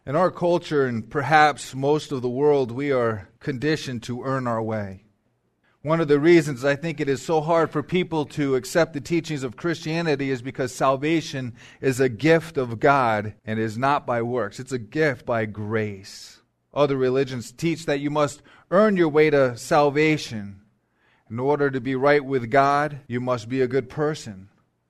In our culture, and perhaps most of the world, we are conditioned to earn our way. One of the reasons I think it is so hard for people to accept the teachings of Christianity is because salvation is a gift of God and is not by works. It's a gift by grace. Other religions teach that you must earn your way to salvation. In order to be right with God, you must be a good person.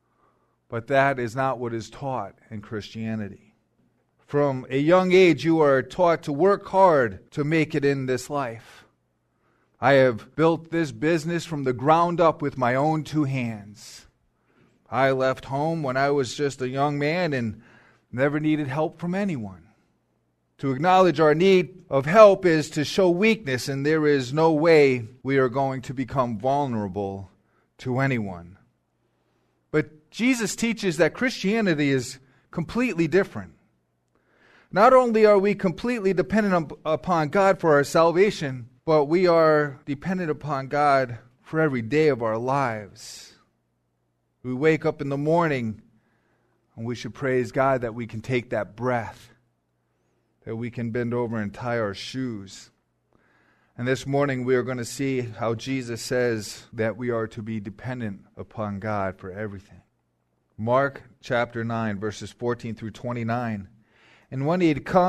But that is not what is taught in Christianity. From a young age, you are taught to work hard to make it in this life. I have built this business from the ground up with my own two hands. I left home when I was just a young man and never needed help from anyone. To acknowledge our need of help is to show weakness, and there is no way we are going to become vulnerable to anyone. But Jesus teaches that Christianity is completely different. Not only are we completely dependent upon God for our salvation, but we are dependent upon God for every day of our lives. We wake up in the morning and we should praise God that we can take that breath, that we can bend over and tie our shoes. And this morning we are going to see how Jesus says that we are to be dependent upon God for everything. Mark chapter 9, verses 14 through 29. And when he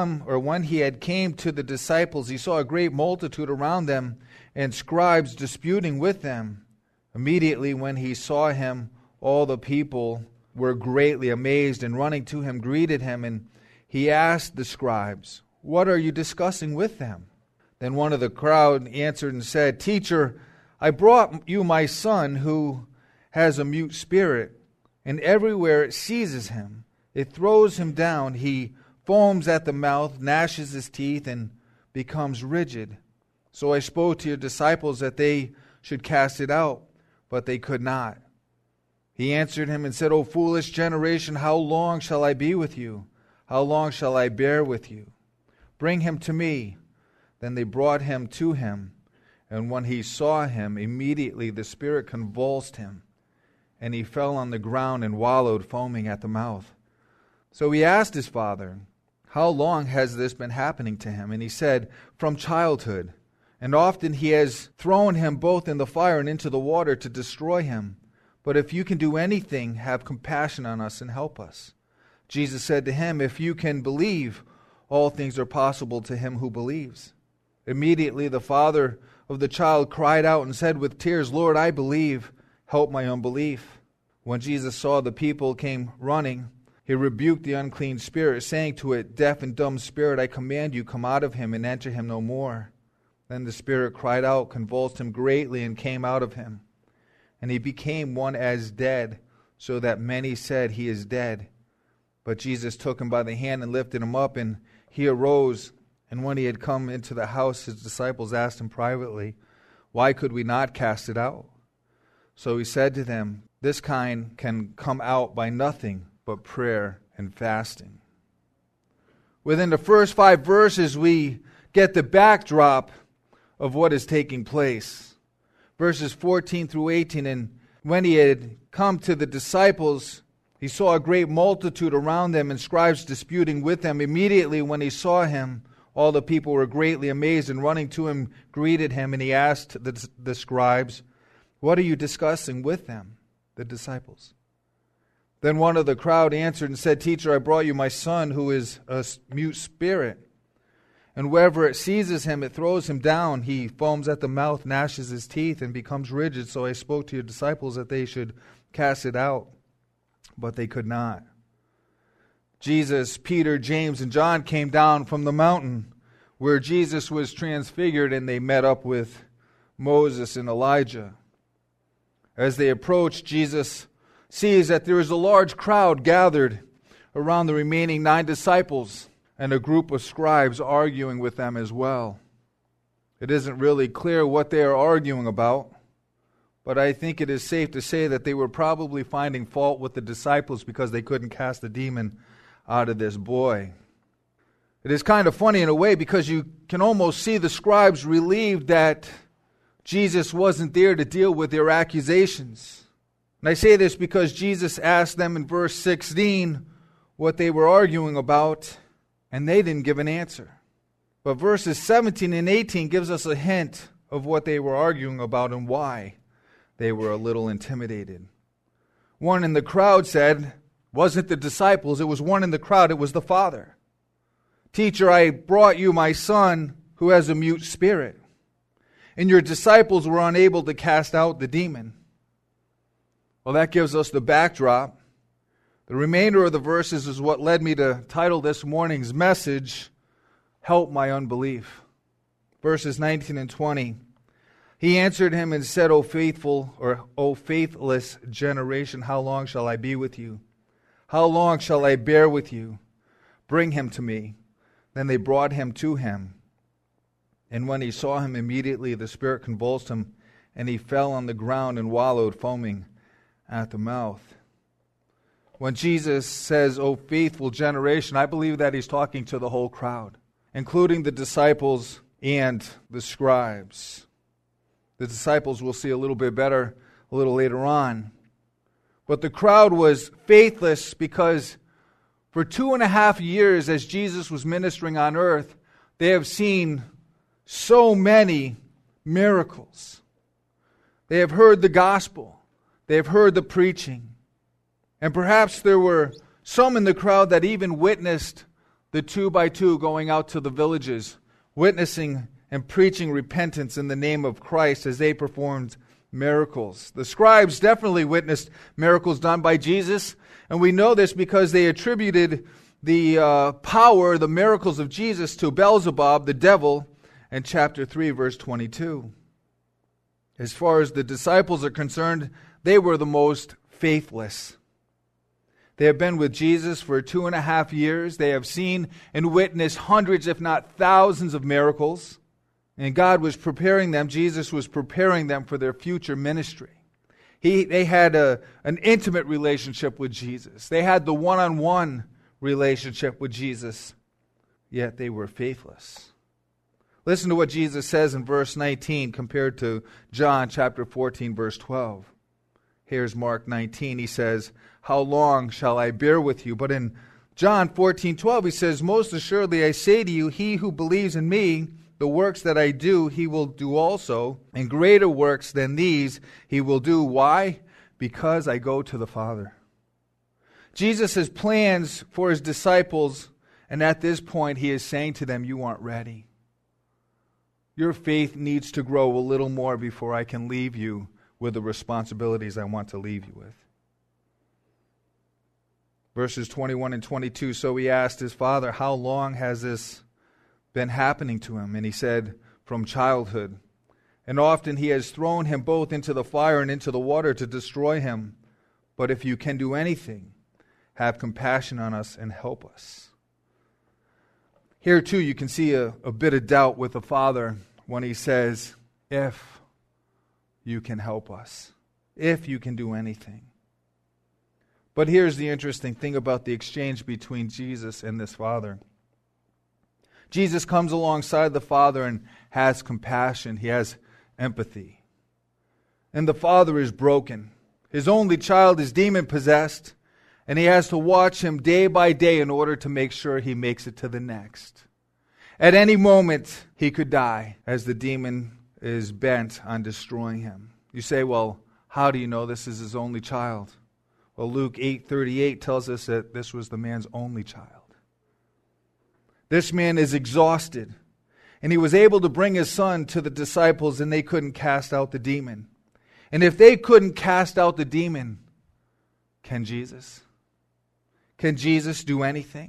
had came to the disciples, he saw a great multitude around them, and scribes disputing with them. Immediately when he saw him, all the people were greatly amazed, and running to him greeted him. And he asked the scribes, "What are you discussing with them?" Then one of the crowd answered and said, "Teacher, I brought you my son who has a mute spirit, and everywhere it seizes him, it throws him down. He foams at the mouth, gnashes his teeth, and becomes rigid. So I spoke to your disciples that they should cast it out, but they could not." He answered him and said, "O foolish generation, how long shall I be with you? How long shall I bear with you? Bring him to me." Then they brought him to him, and when he saw him, immediately the spirit convulsed him, and he fell on the ground and wallowed, foaming at the mouth. So he asked his father, "How long has this been happening to him?" And he said, "From childhood. And often he has thrown him both in the fire and into the water to destroy him. But if you can do anything, have compassion on us and help us." Jesus said to him, "If you can believe, all things are possible to him who believes." Immediately the father of the child cried out and said with tears, "Lord, I believe, help my unbelief." When Jesus saw the people came running, he rebuked the unclean spirit, saying to it, "Deaf and dumb spirit, I command you, come out of him and enter him no more." Then the spirit cried out, convulsed him greatly, and came out of him. And he became one as dead, so that many said, "He is dead." But Jesus took him by the hand and lifted him up, and he arose. And when he had come into the house, his disciples asked him privately, "Why could we not cast it out?" So he said to them, "This kind can come out by nothing but prayer and fasting." Within the first 5 verses, we get the backdrop of what is taking place. Verses 14 through 18, and when he had come to the disciples, he saw a great multitude around them and scribes disputing with them. Immediately when he saw him, all the people were greatly amazed, and running to him greeted him. And he asked the scribes, "What are you discussing with them?" The disciples. Then one of the crowd answered and said, "Teacher, I brought you my son who is a mute spirit. And wherever it seizes him, it throws him down. He foams at the mouth, gnashes his teeth, and becomes rigid. So I spoke to your disciples that they should cast it out, but they could not." Jesus, Peter, James, and John came down from the mountain where Jesus was transfigured, and they met up with Moses and Elijah. As they approached, Jesus sees that there is a large crowd gathered around the remaining 9 disciples and a group of scribes arguing with them as well. It isn't really clear what they are arguing about, but I think it is safe to say that they were probably finding fault with the disciples because they couldn't cast the demon out of this boy. It is kind of funny in a way because you can almost see the scribes relieved that Jesus wasn't there to deal with their accusations. And I say this because Jesus asked them in verse 16 what they were arguing about, And they didn't give an answer. But verses 17 and 18 gives us a hint of what they were arguing about and why they were a little intimidated. One in the crowd said, wasn't the disciples, it was one in the crowd, it was the Father. Teacher, I brought you my son who has a mute spirit, and your disciples were unable to cast out the demon. Well, that gives us the backdrop. The remainder of the verses is what led me to title this morning's message, Help My Unbelief. Verses 19 and 20. He answered him and said, O faithless generation, how long shall I be with you? How long shall I bear with you? Bring him to me. Then they brought him to him. And when he saw him, immediately the spirit convulsed him, and he fell on the ground and wallowed, foaming at the mouth. When Jesus says, O faithful generation, I believe that he's talking to the whole crowd, including the disciples and the scribes. The disciples we'll see a little bit better a little later on. But the crowd was faithless because for 2.5 years as Jesus was ministering on earth, they have seen so many miracles. They have heard the gospel. They have heard the preaching. And perhaps there were some in the crowd that even witnessed the 2x2 going out to the villages, witnessing and preaching repentance in the name of Christ as they performed miracles. The scribes definitely witnessed miracles done by Jesus, and we know this because they attributed the power, the miracles of Jesus to Beelzebub, the devil, in chapter 3, verse 22. As far as the disciples are concerned, they were the most faithless. They have been with Jesus for 2.5 years. They have seen and witnessed hundreds, if not thousands, of miracles. And God was preparing them, Jesus was preparing them for their future ministry. They had an intimate relationship with Jesus. They had the one-on-one relationship with Jesus, yet they were faithless. Listen to what Jesus says in verse 19 compared to John chapter 14, verse 12. Here's Mark 19. He says, how long shall I bear with you? But in John 14:12, he says, most assuredly I say to you, he who believes in me, the works that I do, he will do also, and greater works than these he will do. Why? Because I go to the Father. Jesus has plans for his disciples, and at this point he is saying to them, you aren't ready. Your faith needs to grow a little more before I can leave you with the responsibilities I want to leave you with. Verses 21 and 22, so he asked his father, how long has this been happening to him? And he said, from childhood. And often he has thrown him both into the fire and into the water to destroy him. But if you can do anything, have compassion on us and help us. Here too you can see a bit of doubt with the Father when he says, if you can help us, if you can do anything. But here's the interesting thing about the exchange between Jesus and this Father. Jesus comes alongside the Father and has compassion. He has empathy. And the Father is broken. His only child is demon-possessed, and he has to watch him day by day in order to make sure he makes it to the next. At any moment, he could die as the demon is bent on destroying him. You say, well, how do you know this is his only child? Well, Luke 8:38 tells us that this was the man's only child. This man is exhausted, and he was able to bring his son to the disciples, and they couldn't cast out the demon. And if they couldn't cast out the demon, can Jesus? Can Jesus do anything?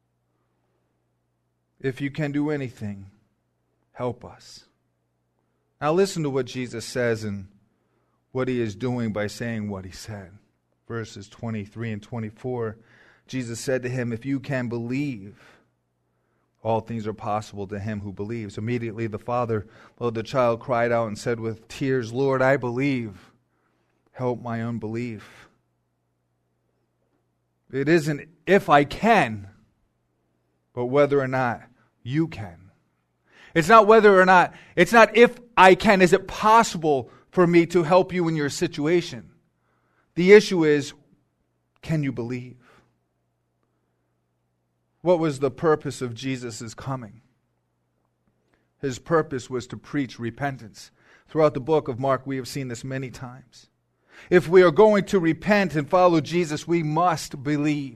If you can do anything, help us. Now listen to what Jesus says and what he is doing by saying what he said. Verses 23 and 24, Jesus said to him, if you can believe, all things are possible to him who believes. Immediately the father of the child cried out and said with tears, Lord, I believe. Help my unbelief. It isn't if I can, but whether or not you can. It's not if I can, is it possible for me to help you in your situation? The issue is, can you believe? What was the purpose of Jesus' coming? His purpose was to preach repentance. Throughout the book of Mark, we have seen this many times. If we are going to repent and follow Jesus, we must believe.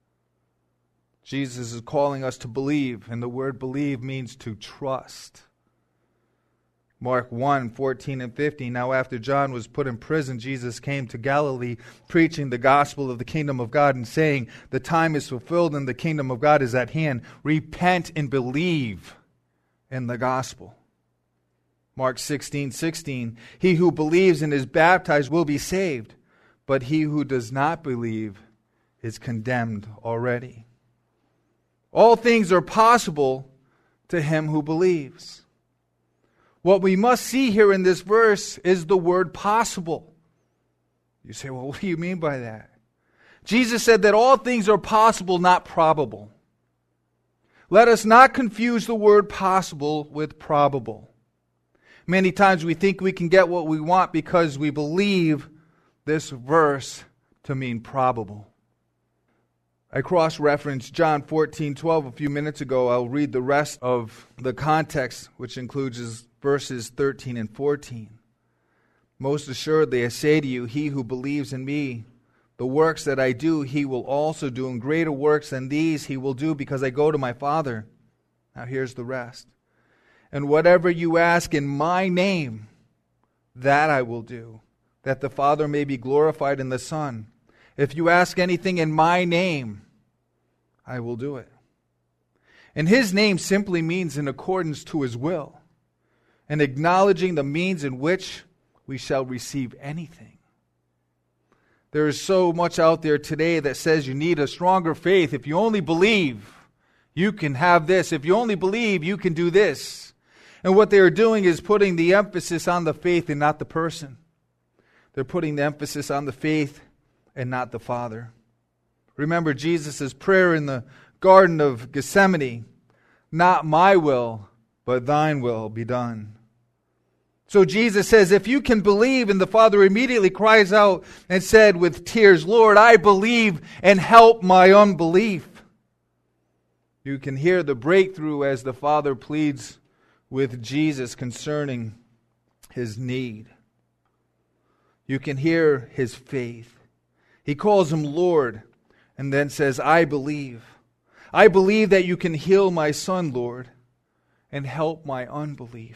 Jesus is calling us to believe, and the word believe means to trust. Mark 1:14 and 15. Now after John was put in prison, Jesus came to Galilee, preaching the gospel of the kingdom of God and saying, the time is fulfilled and the kingdom of God is at hand. Repent and believe in the gospel. Mark 16:16. He who believes and is baptized will be saved, but he who does not believe is condemned already. All things are possible to him who believes. What we must see here in this verse is the word possible. You say, well, what do you mean by that? Jesus said that all things are possible, not probable. Let us not confuse the word possible with probable. Many times we think we can get what we want because we believe this verse to mean probable. I cross-referenced John 14:12 a few minutes ago. I'll read the rest of the context, which includes verses 13 and 14. Most assuredly, I say to you, he who believes in me, the works that I do, he will also do, and greater works than these he will do, because I go to my Father. Now here's the rest. And whatever you ask in my name, that I will do, that the Father may be glorified in the Son. If you ask anything in my name, I will do it. And his name simply means in accordance to his will, and acknowledging the means in which we shall receive anything. There is so much out there today that says you need a stronger faith. If you only believe, you can have this. If you only believe, you can do this. And what they are doing is putting the emphasis on the faith and not the person. They're putting the emphasis on the faith and not the Father. Remember Jesus' prayer in the Garden of Gethsemane, not my will, but thine will be done. So Jesus says, if you can believe, and the Father immediately cries out and said with tears, Lord, I believe, and help my unbelief. You can hear the breakthrough as the Father pleads with Jesus concerning his need. You can hear his faith. He calls him Lord and then says, I believe. I believe that you can heal my son, Lord, and help my unbelief.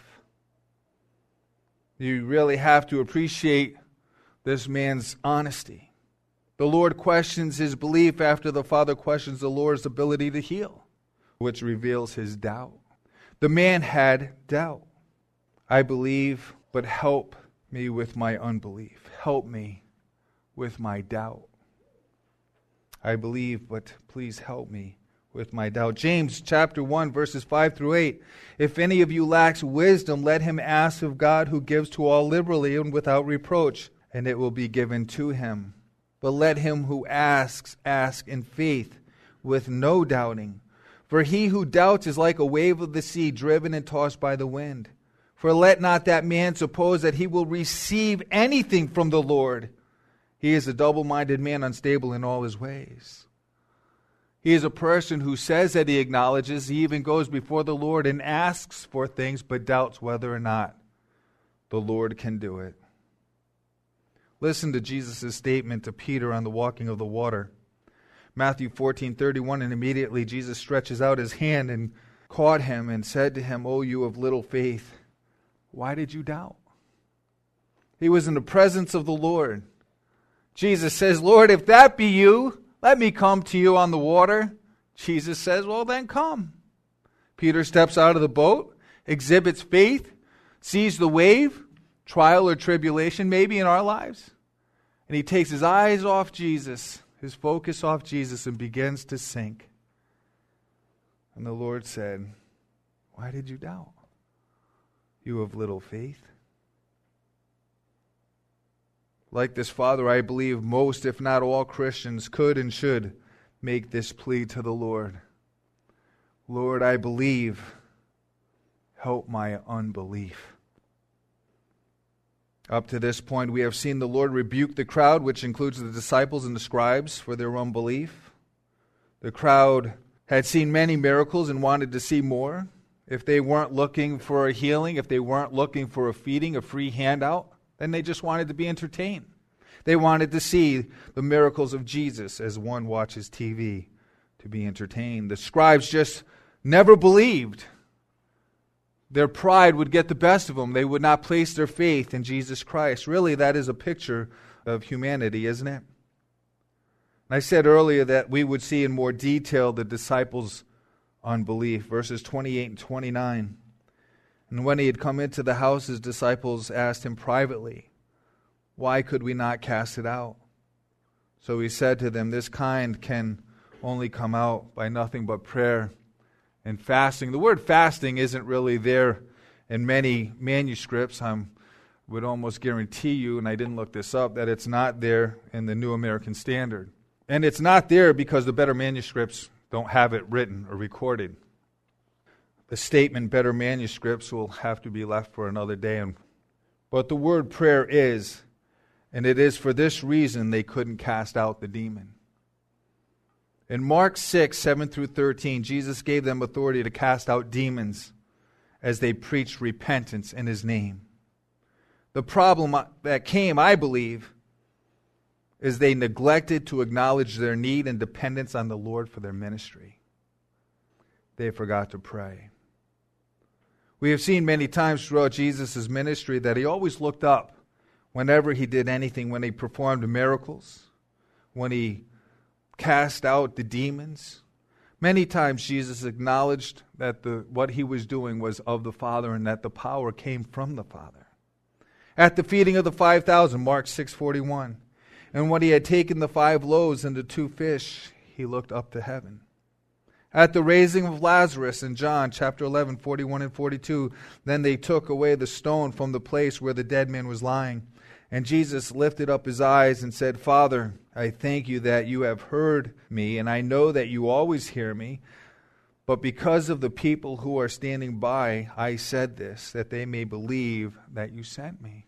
You really have to appreciate this man's honesty. The Lord questions his belief after the Father questions the Lord's ability to heal, which reveals his doubt. The man had doubt. I believe, but help me with my unbelief. Help me with my doubt. I believe, but please help me with my doubt. James chapter 1, verses 5 through 8. If any of you lacks wisdom, let him ask of God, who gives to all liberally and without reproach, and it will be given to him. But let him who asks, ask in faith, with no doubting. For he who doubts is like a wave of the sea, driven and tossed by the wind. For let not that man suppose that he will receive anything from the Lord. He is a double-minded man, unstable in all his ways. He is a person who says that he acknowledges, he even goes before the Lord and asks for things, but doubts whether or not the Lord can do it. Listen to Jesus' statement to Peter on the walking of the water. Matthew 14:31, and immediately Jesus stretches out his hand and caught him and said to him, O you of little faith, why did you doubt? He was in the presence of the Lord. Jesus says, Lord, if that be you, let me come to you on the water. Jesus says, well, then come. Peter steps out of the boat, exhibits faith, sees the wave, trial or tribulation maybe in our lives, and he takes his eyes off Jesus, his focus off Jesus, and begins to sink. And the Lord said, why did you doubt? You of little faith. Like this father, I believe most, if not all, Christians could and should make this plea to the Lord. Lord, I believe. Help my unbelief. Up to this point, we have seen the Lord rebuke the crowd, which includes the disciples and the scribes, for their unbelief. The crowd had seen many miracles and wanted to see more, if they weren't looking for a healing, if they weren't looking for a feeding, a free handout, then they just wanted to be entertained. They wanted to see the miracles of Jesus as one watches TV to be entertained. The scribes just never believed. Their pride would get the best of them. They would not place their faith in Jesus Christ. Really, that is a picture of humanity, isn't it? I said earlier that we would see in more detail the disciples' unbelief, verses 28 and 29. And when he had come into the house, his disciples asked him privately, "Why could we not cast it out?" So he said to them, "This kind can only come out by nothing but prayer and fasting." The word fasting isn't really there in many manuscripts. I would almost guarantee you, and I didn't look this up, that it's not there in the New American Standard. And it's not there because the better manuscripts don't have it written or recorded. The statement better manuscripts will have to be left for another day. But the word prayer is, and it is for this reason they couldn't cast out the demon. In Mark 6, 7 through 13, Jesus gave them authority to cast out demons as they preached repentance in His name. The problem that came, I believe, is they neglected to acknowledge their need and dependence on the Lord for their ministry. They forgot to pray. We have seen many times throughout Jesus' ministry that He always looked up whenever He did anything, when He performed miracles, when He cast out the demons. Many times Jesus acknowledged that what He was doing was of the Father and that the power came from the Father. At the feeding of the 5,000, Mark 6:41, and when He had taken the 5 loaves and the 2 fish, He looked up to heaven. At the raising of Lazarus in John chapter 11, 41 and 42, then they took away the stone from the place where the dead man was lying. And Jesus lifted up His eyes and said, "Father, I thank You that You have heard Me, and I know that You always hear Me. But because of the people who are standing by, I said this, that they may believe that You sent Me."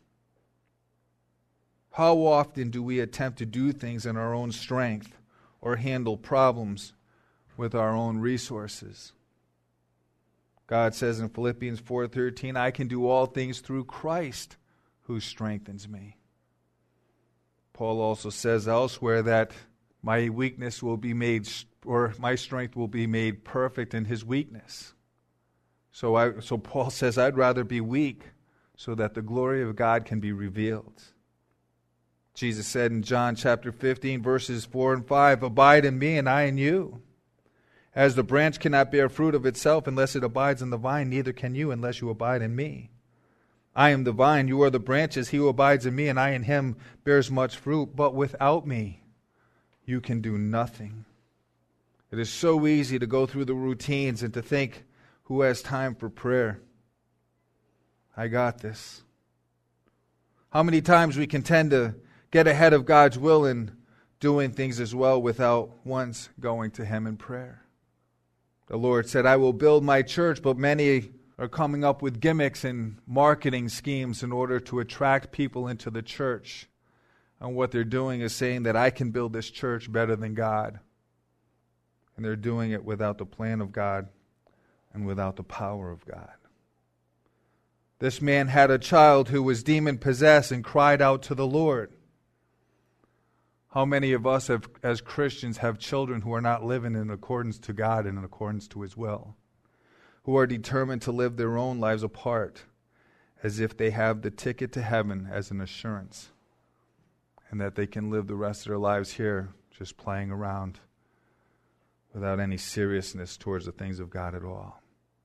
How often do we attempt to do things in our own strength or handle problems with our own resources? God says in Philippians 4:13, "I can do all things through Christ who strengthens me." Paul also says elsewhere that my weakness will be made, or my strength will be made perfect in His weakness. So Paul says, I'd rather be weak so that the glory of God can be revealed. Jesus said in John chapter 15, verses 4 and 5, "Abide in Me and I in you. As the branch cannot bear fruit of itself unless it abides in the vine, neither can you unless you abide in Me. I am the vine, you are the branches. He who abides in Me and I in him bears much fruit. But without Me, you can do nothing." It is so easy to go through the routines and to think, who has time for prayer? I got this. How many times we can tend to get ahead of God's will in doing things as well without once going to Him in prayer. The Lord said, "I will build My church," but many are coming up with gimmicks and marketing schemes in order to attract people into the church. And what they're doing is saying that I can build this church better than God. And they're doing it without the plan of God and without the power of God. This man had a child who was demon-possessed and cried out to the Lord. How many of us as Christians have children who are not living in accordance to God and in accordance to His will, who are determined to live their own lives apart as if they have the ticket to heaven as an assurance, and that they can live the rest of their lives here just playing around without any seriousness towards the things of God at all?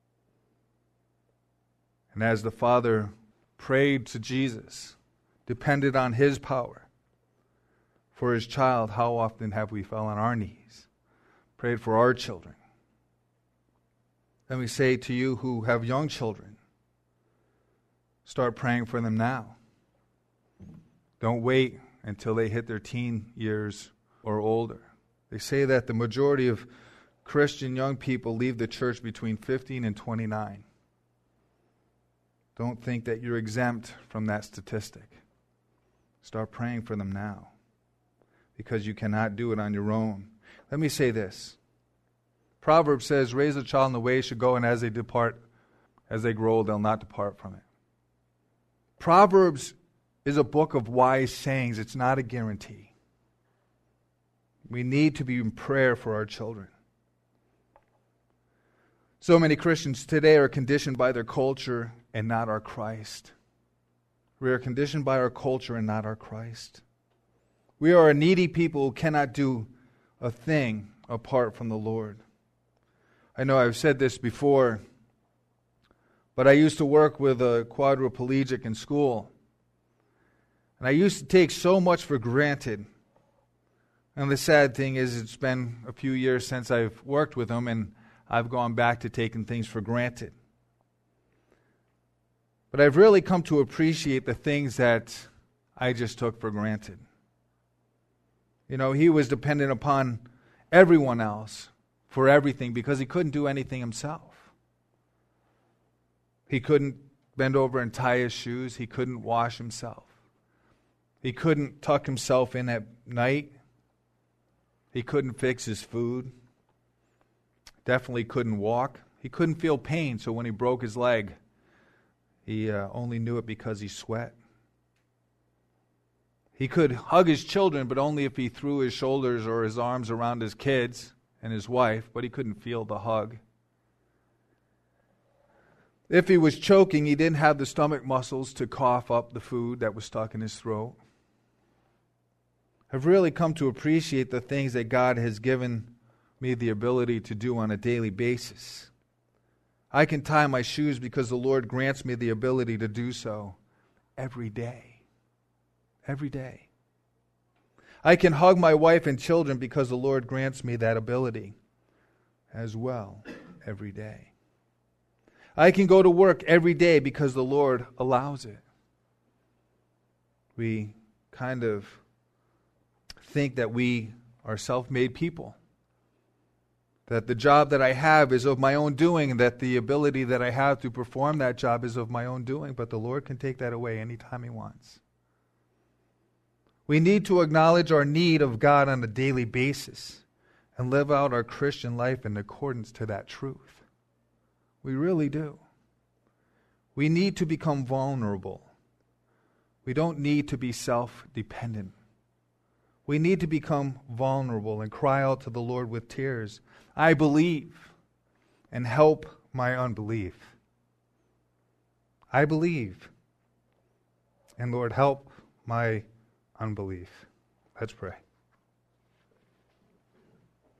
And as the Father prayed to Jesus, depended on His power for His child, how often have we fell on our knees, prayed for our children? Let me say to you who have young children, start praying for them now. Don't wait until they hit their teen years or older. They say that the majority of Christian young people leave the church between 15 and 29. Don't think that you're exempt from that statistic. Start praying for them now, because you cannot do it on your own. Let me say this. Proverbs says, raise a child in the way he should go, and as they grow old, they'll not depart from it. Proverbs is a book of wise sayings. It's not a guarantee. We need to be in prayer for our children. So many Christians today are conditioned by their culture and not our Christ. We are conditioned by our culture and not our Christ. We are a needy people who cannot do a thing apart from the Lord. I know I've said this before, but I used to work with a quadriplegic in school. And I used to take so much for granted. And the sad thing is, it's been a few years since I've worked with him, and I've gone back to taking things for granted. But I've really come to appreciate the things that I just took for granted. You know, he was dependent upon everyone else for everything because he couldn't do anything himself. He couldn't bend over and tie his shoes. He couldn't wash himself. He couldn't tuck himself in at night. He couldn't fix his food. Definitely couldn't walk. He couldn't feel pain, so when he broke his leg, he only knew it because he sweat. He could hug his children, but only if he threw his shoulders or his arms around his kids and his wife, but he couldn't feel the hug. If he was choking, he didn't have the stomach muscles to cough up the food that was stuck in his throat. I've really come to appreciate the things that God has given me the ability to do on a daily basis. I can tie my shoes because the Lord grants me the ability to do so every day. Every day. I can hug my wife and children because the Lord grants me that ability as well every day. I can go to work every day because the Lord allows it. We kind of think that we are self-made people. That the job that I have is of my own doing, and that the ability that I have to perform that job is of my own doing, but the Lord can take that away anytime He wants. We need to acknowledge our need of God on a daily basis and live out our Christian life in accordance to that truth. We really do. We need to become vulnerable. We don't need to be self-dependent. We need to become vulnerable and cry out to the Lord with tears. I believe, and help my unbelief. I believe, and Lord, help my unbelief. Let's pray.